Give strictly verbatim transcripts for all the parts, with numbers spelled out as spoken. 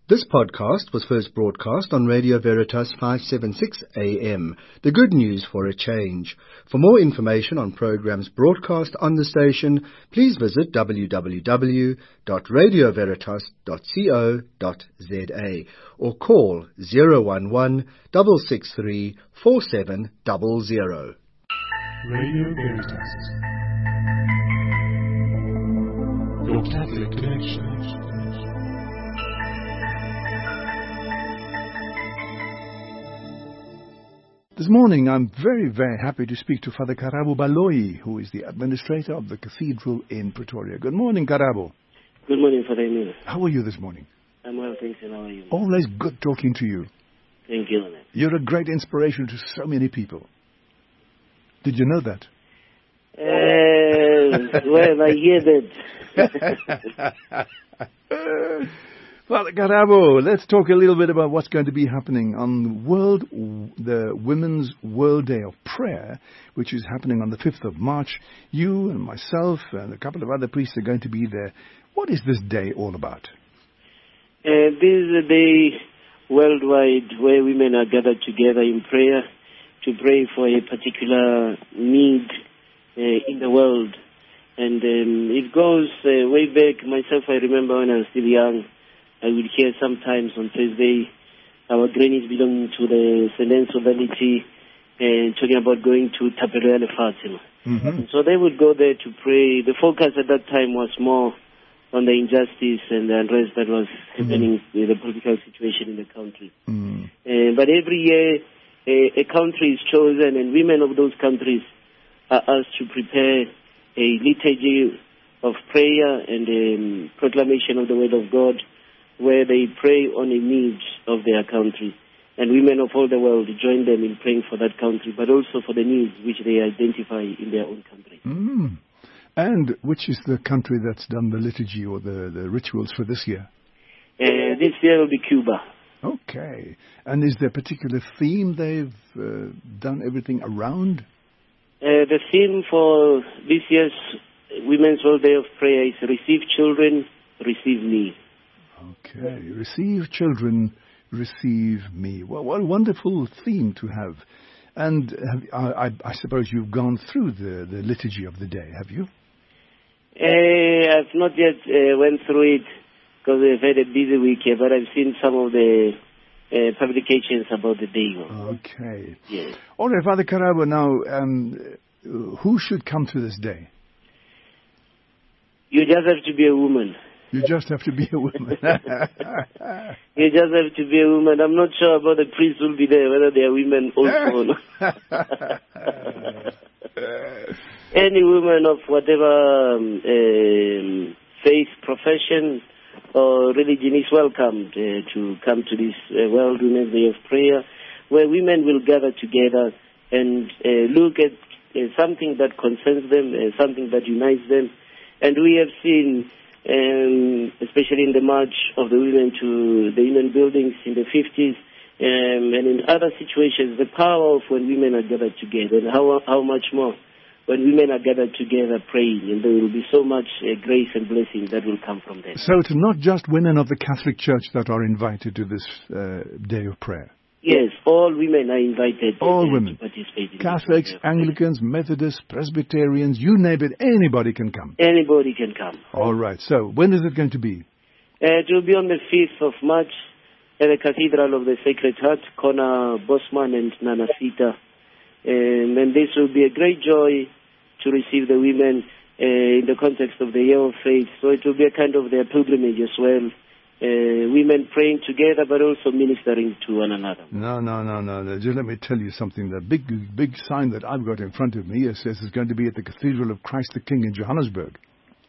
This podcast was first broadcast on Radio Veritas five seventy-six A M, the good news for a change. For more information on programs broadcast on the station, please visit w w w dot radio veritas dot co dot za or call zero one one, six six three, four seven zero zero. Radio Veritas, your Catholic connection. This morning, I'm very, very happy to speak to Father Karabo Baloyi, who is the administrator of the cathedral in Pretoria. Good morning, Karabo. Good morning, Father Emil. How are you this morning? I'm well, thanks, and how are you? Always good talking to you. Thank you, man. You're a great inspiration to so many people. Did you know that? Uh, well, I hear that. Father Karabo, let's talk a little bit about what's going to be happening on World, the Women's World Day of Prayer, which is happening on the fifth of March. You and myself and a couple of other priests are going to be there. What is this day all about? Uh, this is a day worldwide where women are gathered together in prayer to pray for a particular need uh, in the world. And um, it goes uh, way back. Myself, I remember when I was still young, I would hear sometimes on Thursday our grannies belonging to the Sendenso Valley and uh, talking about going to Taperoele Fatima. Mm-hmm. So they would go there to pray. The focus at that time was more on the injustice and the unrest that was happening mm-hmm. with the political situation in the country. Mm-hmm. Uh, but every year a, a country is chosen and women of those countries are asked to prepare a liturgy of prayer and um, proclamation of the word of God, where they pray on the needs of their country. And women of all the world join them in praying for that country, but also for the needs which they identify in their own country. Mm. And which is the country that's done the liturgy or the, the rituals for this year? Uh, this year will be Cuba. Okay. And is there a particular theme they've uh, done everything around? Uh, the theme for this year's Women's World Day of Prayer is Receive Children, Receive Me. Okay, receive children, receive me. Well, what a wonderful theme to have. And have, I, I suppose you've gone through the, the liturgy of the day, have you? Uh, I've not yet uh, went through it because I've had a busy week here, but I've seen some of the uh, publications about the day. Okay. Yes. All right, Father Karabo, now, um, who should come to this day? You just have to be a woman. You just have to be a woman. You just have to be a woman. I'm not sure about the priests who will be there, whether they are women also. Any woman of whatever um, uh, faith, profession, or religion is welcomed uh, to come to this uh, World Women's Day of Prayer, where women will gather together and uh, look at uh, something that concerns them, uh, something that unites them. And we have seen, Um, especially in the march of the women to the Union buildings in the fifties, um, and in other situations, the power of when women are gathered together, and how how much more when women are gathered together praying, and there will be so much uh, grace and blessing that will come from them. So it's not just women of the Catholic Church that are invited to this uh, day of prayer? Yes, all women are invited all uh, women. to participate in Catholics, Anglicans, Methodists, Presbyterians, you name it, anybody can come. Anybody can come. All right, so when is it going to be? Uh, it will be on the fifth of March at the Cathedral of the Sacred Heart, Kona Bosman and Nanasita. Um, and this will be a great joy to receive the women uh, in the context of the Year of Faith. So it will be a kind of their pilgrimage as well. Uh, women praying together, but also ministering to one another. No, no, no, no. Just let me tell you something. The big, big sign that I've got in front of me, it says it's going to be at the Cathedral of Christ the King in Johannesburg.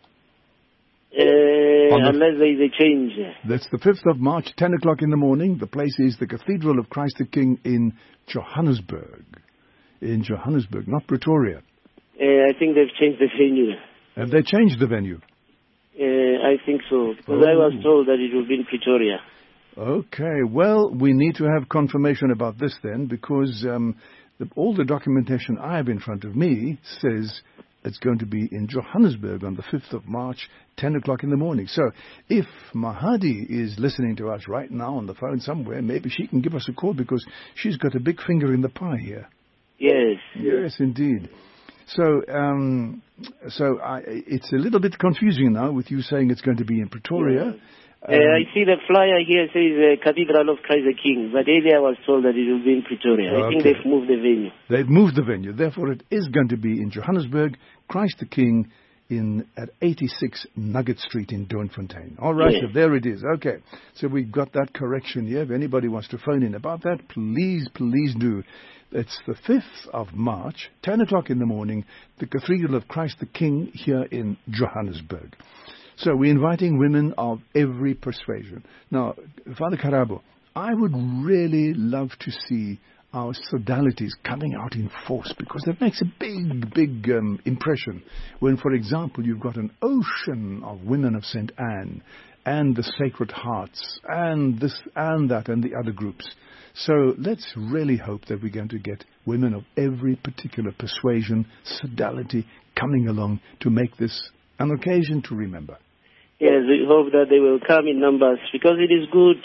Uh, unless there is a change. That's the fifth of March, ten o'clock in the morning. The place is the Cathedral of Christ the King in Johannesburg. In Johannesburg, not Pretoria. Uh, I think they've changed the venue. Have they changed the venue? Uh, I think so, because oh. I was told that it will be in Pretoria. Okay, well, we need to have confirmation about this then, because um, the, all the documentation I have in front of me says It's going to be in Johannesburg on the fifth of March, ten o'clock in the morning. So if Mahadi is listening to us right now on the phone somewhere, maybe she can give us a call because she's got a big finger in the pie here. Yes. Yes, indeed. So, um, so I, it's a little bit confusing now with you saying it's going to be in Pretoria. Yeah. Uh, I see the flyer here says uh, Cathedral of Christ the King, but earlier I was told that it will be in Pretoria. Okay. I think they've moved the venue. They've moved the venue. Therefore, it is going to be in Johannesburg, Christ the King, in at eighty-six Nugget Street in Doornfontein. All right, Yes. so there it is. Okay, so we've got that correction here. If anybody wants to phone in about that, please, please do. It's the fifth of March, ten o'clock in the morning, the Cathedral of Christ the King here in Johannesburg. So we're inviting women of every persuasion. Now, Father Karabo, I would really love to see our sodalities coming out in force because that makes a big, big um, impression when, for example, you've got an ocean of women of Saint Anne and the Sacred Hearts and this and that and the other groups. So let's really hope that we're going to get women of every particular persuasion, sodality coming along to make this an occasion to remember. Yes, we hope that they will come in numbers because it is good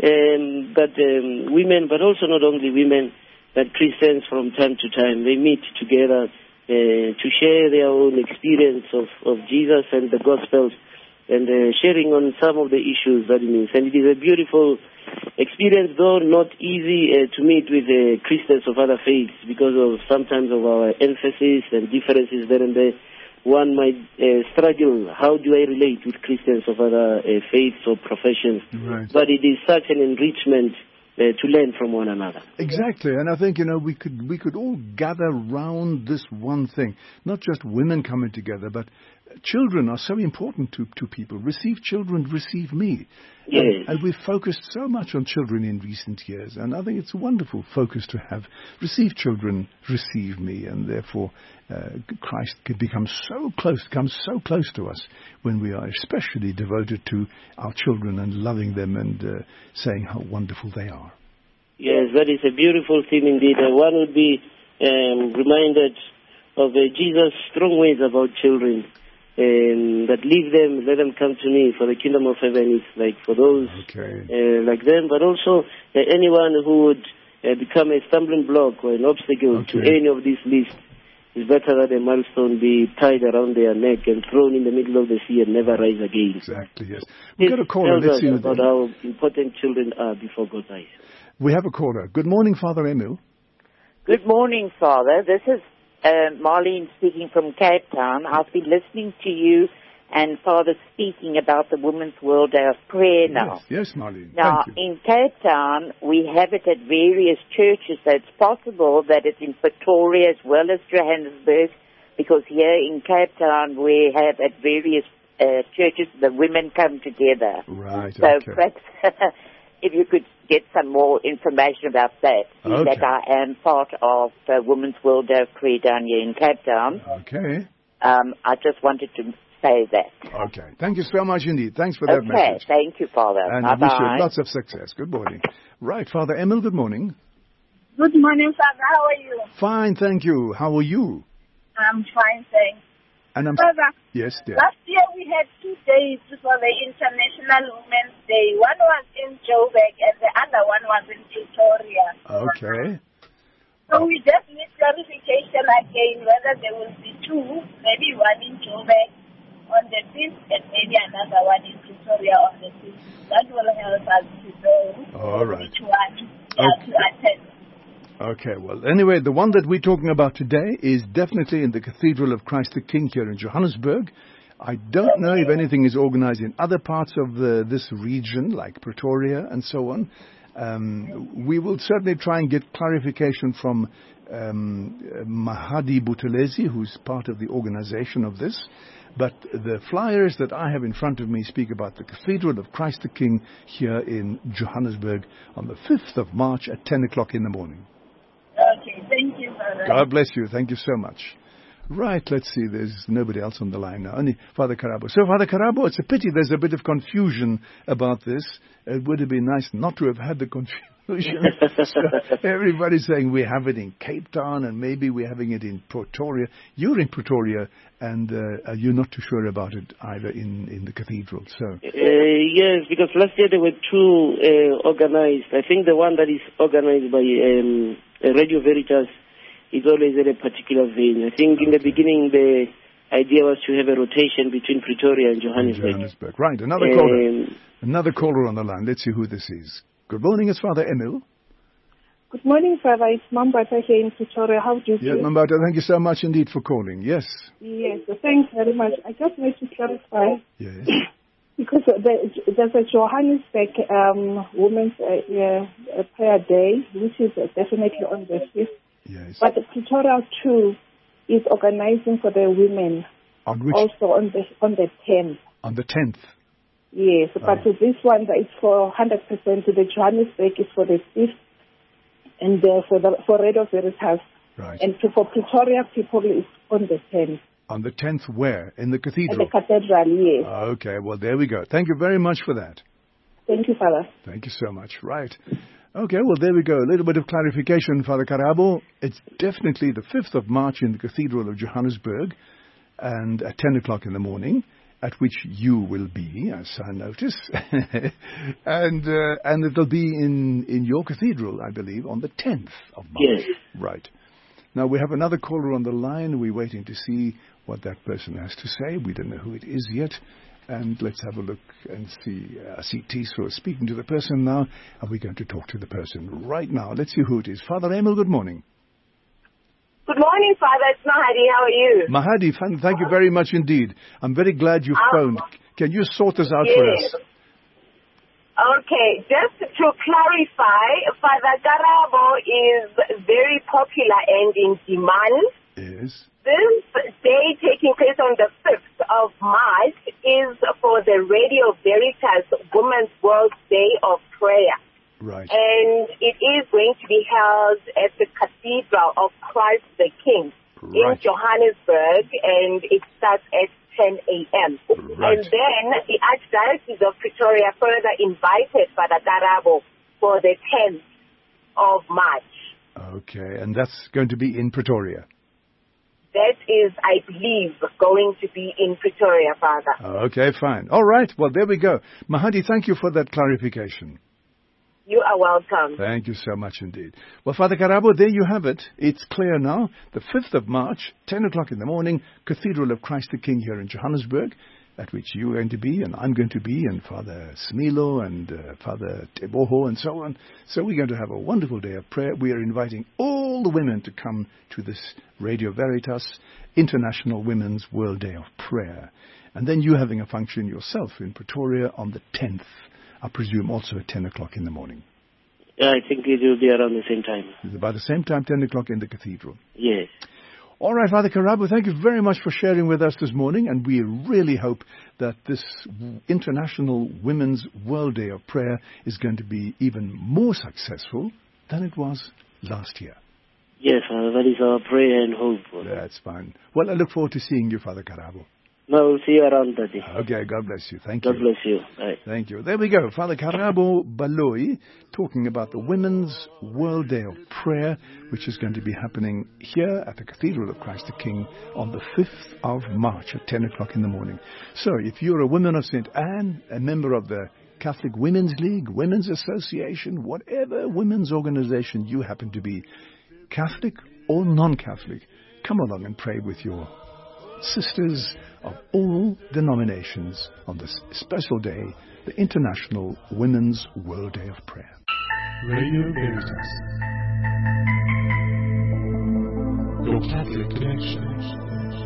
um, that um, women, but also not only women, that Christians from time to time, they meet together uh, to share their own experience of, of Jesus and the Gospels and uh, sharing on some of the issues that it means. And it is a beautiful experience, though not easy uh, to meet with uh, Christians of other faiths because of sometimes of our emphasis and differences there and there. One might uh, struggle, how do I relate with Christians of other uh, faiths or professions? Right. But it is such an enrichment uh, to learn from one another. Exactly, and I think, you know, we could we could all gather round this one thing, not just women coming together, but children are so important to, to people. Receive children, receive me. Yes. And, and we've focused so much on children in recent years, and I think it's a wonderful focus to have. Receive children, receive me, and therefore uh, Christ can become so close, comes so close to us when we are especially devoted to our children and loving them and uh, saying how wonderful they are. Yes, that is a beautiful thing indeed. Uh, one would be um, reminded of uh, Jesus' strong ways about children. Um, that leave them, let them come to me, for the kingdom of heaven is like for those Okay. uh, like them, but also uh, anyone who would uh, become a stumbling block or an obstacle Okay. to any of these lists. It's better that a millstone be tied around their neck and thrown in the middle of the sea and never rise again. Exactly, yes. We've This got a caller. tells Let's us see what about they- how important children are before God's eyes. We have a caller. Good morning, Father Emil. Good morning, Father. This is uh, Marlene speaking from Cape Town. I've been listening to you and Father speaking about the Women's World Day of Prayer now. Yes, yes, Marlene. Now, Thank you. in Cape Town, we have it at various churches, so it's possible that it's in Pretoria as well as Johannesburg, because here in Cape Town we have at various uh, churches the women come together. Right, So okay. perhaps if you could get some more information about that, seeing Okay. that I am part of the Women's World Day of Prayer down here in Cape Town. Okay. Um, I just wanted to say that. Okay. Thank you so much indeed. Thanks for that Okay, message. thank you, Father. And I wish Bye-bye. you lots of success. Good morning. Right, Father Emil, good morning. Good morning, Father. How are you? Fine, thank you. How are you? I'm fine, thanks. And I'm... Father, Yes, dear. last year we had two days for the International Women's Day. One was in Joburg and the other one was in Pretoria. Okay. So we just need clarification again whether there will be two, maybe one in Joburg on the fifth and maybe another one in Pretoria on the fifth. That will help us to know All right. which one yeah, Okay. to attend. Okay, well, anyway, the one that we're talking about today is definitely in the Cathedral of Christ the King here in Johannesburg. I don't know if anything is organized in other parts of the, this region, like Pretoria and so on. Um, we will certainly try and get clarification from um, Mahadi Buthelezi, who's part of the organization of this. But the flyers that I have in front of me speak about the Cathedral of Christ the King here in Johannesburg on the fifth of March at ten o'clock in the morning. Okay, thank you, Father. God bless you. Thank you so much. Right, let's see, there's nobody else on the line now, only Father Karabo. So, Father Karabo, it's a pity there's a bit of confusion about this. It would have been nice not to have had the confusion. So everybody's saying we have it in Cape Town and maybe we're having it in Pretoria. You're in Pretoria and uh, you're not too sure about it either in, in the cathedral. So uh, yes, because last year there were two uh, organized. I think the one that is organized by um, Radio Veritas is always at a particular venue. I think in the beginning the idea was to have a rotation between Pretoria and Johannesburg. Johannesburg. Right, another caller. Um, another caller on the line. Let's see who this is. Good morning, it's Father Emil. Good morning, Father. It's Mambata here in Pretoria. How do you Yeah, feel? Mambata, thank you so much indeed for calling. Yes. Yes, thanks very much. I just need to clarify. Yes. Because the, there's a Johannesburg um, Women's uh, uh, Prayer Day, which is definitely on the fifth. Yes. But the Pretoria too is organizing for the women. On which? Also on the on the tenth. On the tenth. Yes, but oh. this one is for one hundred percent. The Johannesburg is for the fifth, and uh, for the for Radio Veritas. Right. And for Pretoria people is on the tenth. On the tenth where? In the cathedral? At the cathedral, yes. Okay, well, there we go. Thank you very much for that. Thank you, Father. Thank you so much. Right. Okay, well, there we go. A little bit of clarification, Father Karabo. It's definitely the fifth of March in the Cathedral of Johannesburg, and at ten o'clock in the morning, at which you will be, as I notice. and uh, and it'll be in, in your cathedral, I believe, on the tenth of March. Yes. Right. Now, we have another caller on the line. We're waiting to see what that person has to say. We don't know who it is yet. And let's have a look and see. I see Tiso speaking to the person now, and we're going to talk to the person right now. Let's see who it is. Father Emil, good morning. Good morning, Father. It's Mahadi. How are you? Mahadi, thank you very much indeed. I'm very glad you phoned. Can you sort this out yes. for us? Okay, just to clarify, Father Karabo is very popular and in demand. Yes. This day taking place on the fifth of March is for the Radio Veritas Women's World Day of Prayer. Right. And it is going to be held at the Cathedral of Christ the King right. in Johannesburg, and it starts at ten a.m. Right. And then the Archdiocese of Pretoria further invited Father Karabo for the tenth of March. Okay, and that's going to be in Pretoria? That is, I believe, going to be in Pretoria, Father. Okay, fine. All right, well, there we go. Mahadi, thank you for that clarification. You are welcome. Thank you so much indeed. Well, Father Karabo, there you have it. It's clear now. The fifth of March, ten o'clock in the morning, Cathedral of Christ the King here in Johannesburg, at which you're going to be, and I'm going to be, and Father Smilo, and uh, Father Teboho, and so on. So we're going to have a wonderful day of prayer. We are inviting all the women to come to this Radio Veritas International Women's World Day of Prayer. And then you having a function yourself in Pretoria on the tenth. I presume also at ten o'clock in the morning. Yeah, I think it will be around the same time. It's about the same time, ten o'clock in the cathedral. Yes. All right, Father Karabo, thank you very much for sharing with us this morning, and we really hope that this International Women's World Day of Prayer is going to be even more successful than it was last year. Yes, Father, that is our prayer and hope. That's fine. Well, I look forward to seeing you, Father Karabo. No, we'll see you around that day. Okay, God bless you. Thank God you. bless you. Right. Thank you. There we go. Father Karabo Baloyi talking about the Women's World Day of Prayer, which is going to be happening here at the Cathedral of Christ the King on the fifth of March at ten o'clock in the morning. So if you're a woman of Saint Anne, a member of the Catholic Women's League, Women's Association, whatever women's organization you happen to be, Catholic or non-Catholic, come along and pray with your sisters of all denominations on this special day, the International Women's World Day of Prayer. Radio Veritas. Your Catholic Connection.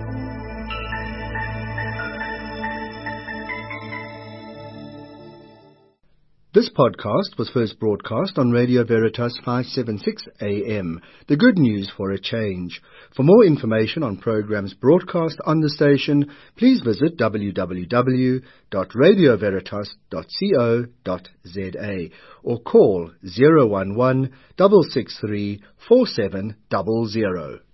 This podcast was first broadcast on Radio Veritas five seventy-six A M, the good news for a change. For more information on programs broadcast on the station, please visit w w w dot radio veritas dot co dot z a or call zero one one, six six three, four seven zero zero.